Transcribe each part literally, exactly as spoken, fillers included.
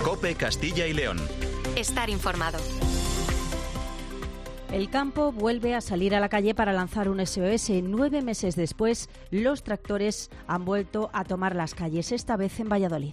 COPE Castilla y León. Estar informado. El campo vuelve a salir a la calle para lanzar un S O S. Nueve meses después, los tractores han vuelto a tomar las calles, esta vez en Valladolid.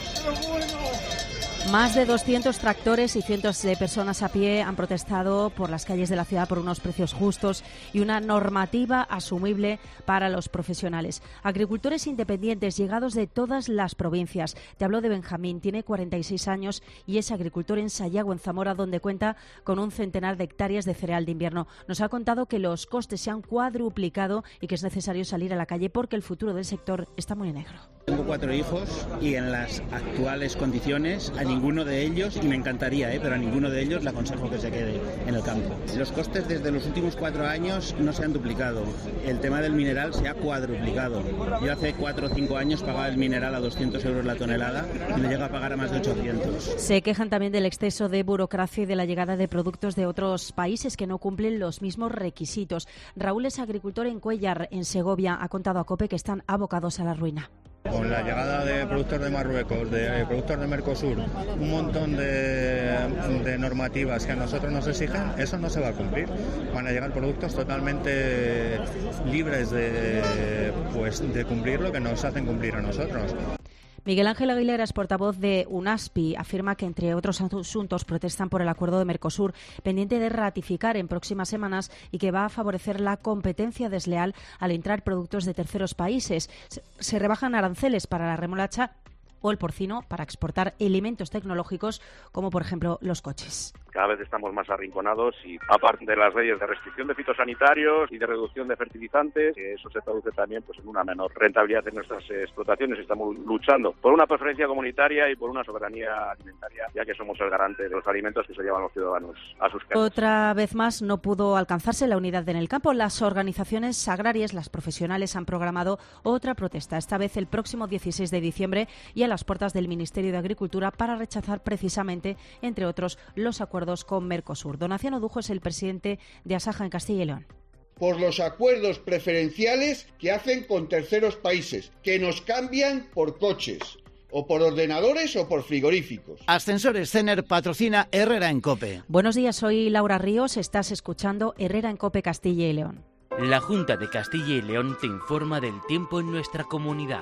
Más de doscientos tractores y cientos de personas a pie han protestado por las calles de la ciudad por unos precios justos y una normativa asumible para los profesionales. Agricultores independientes llegados de todas las provincias. Te hablo de Benjamín, tiene cuarenta y seis años y es agricultor en Sayago, en Zamora, donde cuenta con un centenar de hectáreas de cereal de invierno. Nos ha contado que los costes se han cuadruplicado y que es necesario salir a la calle porque el futuro del sector está muy negro. Tengo cuatro hijos y en las actuales condiciones a ninguno de ellos, y me encantaría, ¿eh? pero a ninguno de ellos le aconsejo que se quede en el campo. Los costes desde los últimos cuatro años no se han duplicado. El tema del mineral se ha cuadruplicado. Yo hace cuatro o cinco años pagaba el mineral a doscientos euros la tonelada y me llega a pagar a más de ochocientos. Se quejan también del exceso de burocracia y de la llegada de productos de otros países que no cumplen los mismos requisitos. Raúl es agricultor en Cuéllar, en Segovia. Ha contado a COPE que están abocados a la ruina. Con la llegada de productos de Marruecos, de productos de Mercosur, un montón de, de normativas que a nosotros nos exigen, eso no se va a cumplir. Van a llegar productos totalmente libres de, pues, de cumplir lo que nos hacen cumplir a nosotros. Miguel Ángel Aguilera es portavoz de UNASPI. Afirma que, entre otros asuntos, protestan por el acuerdo de Mercosur, pendiente de ratificar en próximas semanas y que va a favorecer la competencia desleal al entrar productos de terceros países. Se rebajan aranceles para la remolacha o el porcino para exportar elementos tecnológicos como, por ejemplo, los coches. Cada vez estamos más arrinconados y, aparte de las leyes de restricción de fitosanitarios y de reducción de fertilizantes, que eso se traduce también pues en una menor rentabilidad de nuestras explotaciones. Estamos luchando por una preferencia comunitaria y por una soberanía alimentaria, ya que somos el garante de los alimentos que se llevan los ciudadanos a sus casas. Otra vez más no pudo alcanzarse la unidad en el campo. Las organizaciones agrarias, las profesionales, han programado otra protesta, esta vez el próximo dieciséis de diciembre y a las puertas del Ministerio de Agricultura, para rechazar precisamente, entre otros, los acuerdos con Mercosur. Donación Odujo es el presidente de Asaja en Castilla y León. Por los acuerdos preferenciales que hacen con terceros países, que nos cambian por coches, o por ordenadores o por frigoríficos. Ascensores Cener patrocina Herrera en COPE. Buenos días, soy Laura Ríos, estás escuchando Herrera en COPE Castilla y León. La Junta de Castilla y León te informa del tiempo en nuestra comunidad.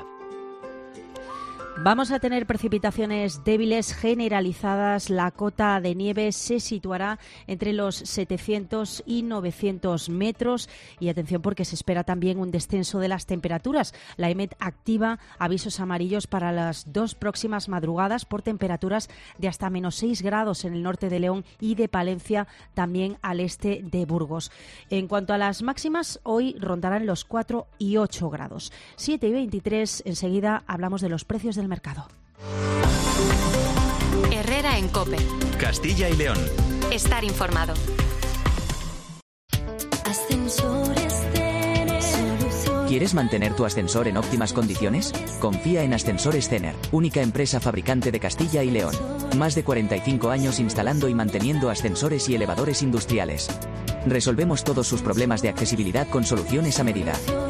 Vamos a tener precipitaciones débiles generalizadas. La cota de nieve se situará entre los setecientos y novecientos metros. Y atención, porque se espera también un descenso de las temperaturas. La EMET activa avisos amarillos para las dos próximas madrugadas por temperaturas de hasta menos seis grados en el norte de León y de Palencia, también al este de Burgos. En cuanto a las máximas, hoy rondarán los cuatro y ocho grados. siete y veintitrés, enseguida hablamos de los precios del mercado. Herrera en COPE. Castilla y León. Estar informado. ¿Quieres mantener tu ascensor en óptimas condiciones? Confía en Ascensores Cener, única empresa fabricante de Castilla y León. Más de cuarenta y cinco años instalando y manteniendo ascensores y elevadores industriales. Resolvemos todos sus problemas de accesibilidad con soluciones a medida.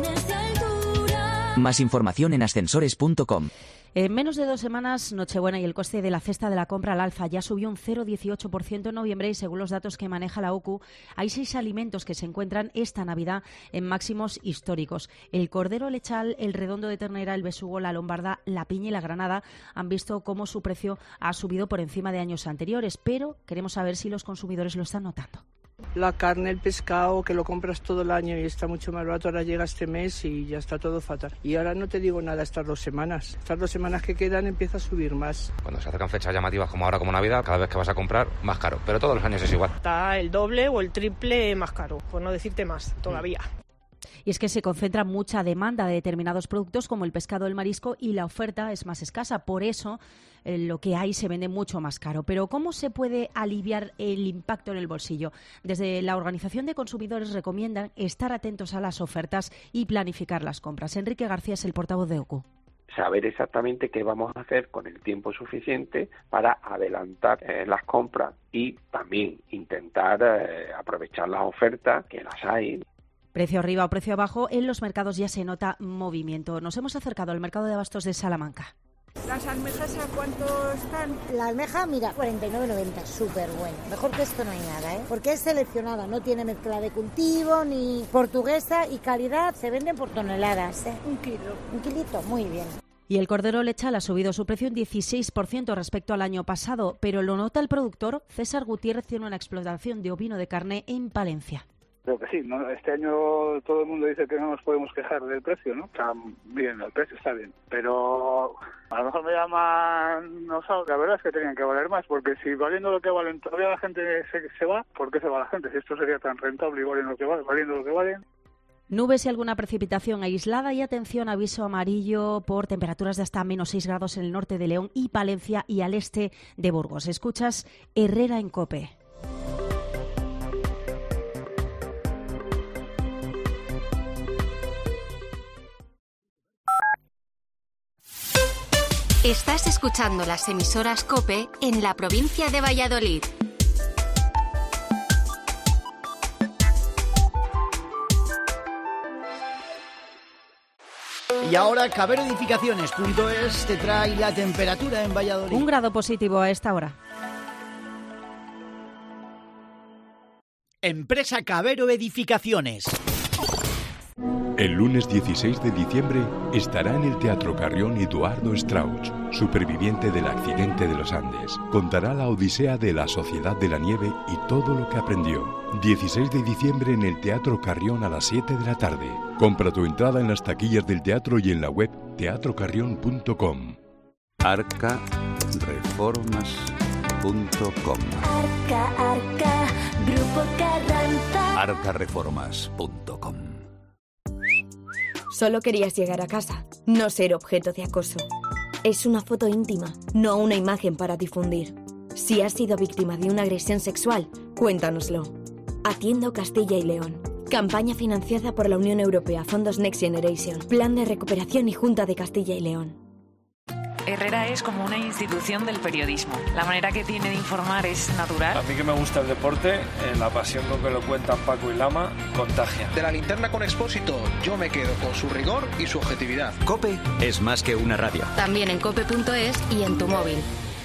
Más información en ascensores punto com. En menos de dos semanas, Nochebuena y el coste de la cesta de la compra al alza ya subió un cero coma dieciocho por ciento en noviembre y, según los datos que maneja la O C U, hay seis alimentos que se encuentran esta Navidad en máximos históricos. El cordero lechal, el redondo de ternera, el besugo, la lombarda, la piña y la granada han visto cómo su precio ha subido por encima de años anteriores, pero queremos saber si los consumidores lo están notando. La carne, el pescado, que lo compras todo el año y está mucho más barato, ahora llega este mes y ya está todo fatal. Y ahora no te digo nada estas dos semanas. Estas dos semanas que quedan empieza a subir más. Cuando se acercan fechas llamativas como ahora, como Navidad, cada vez que vas a comprar, más caro. Pero todos los años es igual. Está el doble o el triple más caro, por no decirte más todavía. Y es que se concentra mucha demanda de determinados productos como el pescado o el marisco y la oferta es más escasa. Por eso eh, lo que hay se vende mucho más caro. Pero ¿cómo se puede aliviar el impacto en el bolsillo? Desde la Organización de Consumidores recomiendan estar atentos a las ofertas y planificar las compras. Enrique García es el portavoz de O C U. Saber exactamente qué vamos a hacer con el tiempo suficiente para adelantar eh, las compras y también intentar eh, aprovechar las ofertas, que las hay. Precio arriba o precio abajo, en los mercados ya se nota movimiento. Nos hemos acercado al mercado de abastos de Salamanca. ¿Las almejas a cuánto están? La almeja, mira, cuarenta y nueve noventa, súper bueno. Mejor que esto no hay nada, ¿eh? Porque es seleccionada, no tiene mezcla de cultivo ni portuguesa y calidad, se venden por toneladas, ¿eh? Un kilo. Un kilito, muy bien. Y el cordero lechal ha subido su precio un dieciséis por ciento respecto al año pasado, pero lo nota el productor. César Gutiérrez tiene una explotación de ovino de carne en Palencia. Creo que sí, ¿no? Este año todo el mundo dice que no nos podemos quejar del precio, ¿no? Está bien, el precio está bien, pero a lo mejor me llaman, no sé, la verdad es que tenían que valer más, porque si valiendo lo que valen todavía la gente se, se va, ¿por qué se va la gente? Si esto sería tan rentable y valiendo lo que vale, valiendo lo que valen. Nubes y alguna precipitación aislada y atención, aviso amarillo por temperaturas de hasta menos seis grados en el norte de León y Palencia y al este de Burgos. Escuchas Herrera en COPE. Estás escuchando las emisoras COPE en la provincia de Valladolid. Y ahora Cabero Edificaciones punto es te trae la temperatura en Valladolid. Un grado positivo a esta hora. Empresa Cabero Edificaciones. El lunes dieciséis de diciembre estará en el Teatro Carrión Eduardo Strauch, superviviente del accidente de los Andes. Contará la odisea de la Sociedad de la Nieve y todo lo que aprendió. dieciséis de diciembre en el Teatro Carrión a las siete de la tarde. Compra tu entrada en las taquillas del teatro y en la web teatro carrión punto com. arca reformas punto com. Arca, Arca, Grupo Carranza. arca reformas punto com. Solo querías llegar a casa, no ser objeto de acoso. Es una foto íntima, no una imagen para difundir. Si has sido víctima de una agresión sexual, cuéntanoslo. Atiendo Castilla y León. Campaña financiada por la Unión Europea, Fondos Next Generation, Plan de Recuperación y Junta de Castilla y León. Herrera es como una institución del periodismo. La manera que tiene de informar es natural. A mí que me gusta el deporte, eh, la pasión con que lo cuentan Paco y Lama contagia. De la linterna con Expósito, yo me quedo con su rigor y su objetividad. COPE es más que una radio. También en cope punto es y en tu móvil.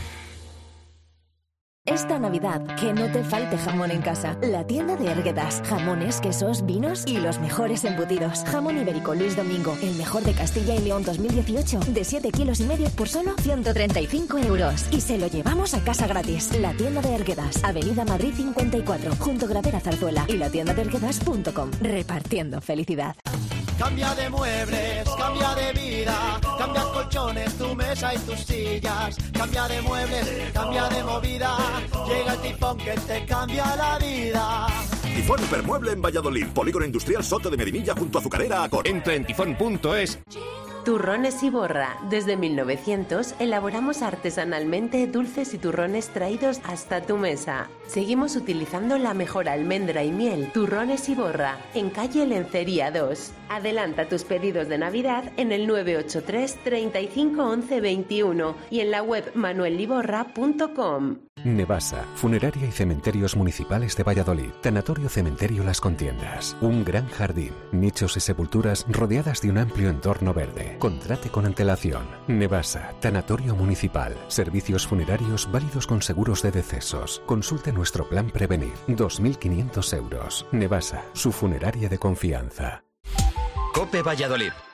Esta Navidad, que no te falte jamón en casa. La tienda de Erguedas. Jamones, quesos, vinos y los mejores embutidos. Jamón ibérico Luis Domingo, el mejor de Castilla y León dos mil dieciocho, de siete kilos y medio por solo ciento treinta y cinco euros. Y se lo llevamos a casa gratis. La tienda de Erguedas, Avenida Madrid cincuenta y cuatro, junto a Gravera Zarzuela y la tienda de erguedas punto com. Repartiendo felicidad. Cambia de muebles, cambia de vida, cambia colchones, tu mesa y tus sillas. Cambia de muebles, cambia de movida, llega el tifón que te cambia la vida. Tifón Hipermueble en Valladolid, Polígono Industrial Soto de Medinilla junto a Azucarera Acor. Entra en tifón punto es. Turrones Iborra. Desde mil novecientos elaboramos artesanalmente dulces y turrones traídos hasta tu mesa. Seguimos utilizando la mejor almendra y miel. Turrones Iborra, en calle Lencería dos. Adelanta tus pedidos de Navidad en el nueve ocho tres, treinta y cinco, once, veintiuno y en la web manuel liborra punto com. Nevasa, Funeraria y Cementerios Municipales de Valladolid. Tanatorio Cementerio Las Contiendas. Un gran jardín, nichos y sepulturas rodeadas de un amplio entorno verde. Contrate con antelación. Nevasa, Tanatorio Municipal. Servicios funerarios válidos con seguros de decesos. Consulte nuestro plan Prevenir. dos mil quinientos euros. Nevasa, su funeraria de confianza. COPE Valladolid.